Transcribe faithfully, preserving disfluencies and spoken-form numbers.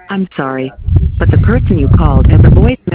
I'm sorry, but the person you called and the voice